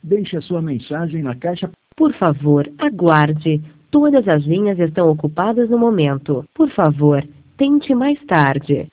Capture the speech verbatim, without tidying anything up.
Deixe a sua mensagem na caixa. Por favor, aguarde. Todas as linhas estão ocupadas no momento. Por favor, tente mais tarde.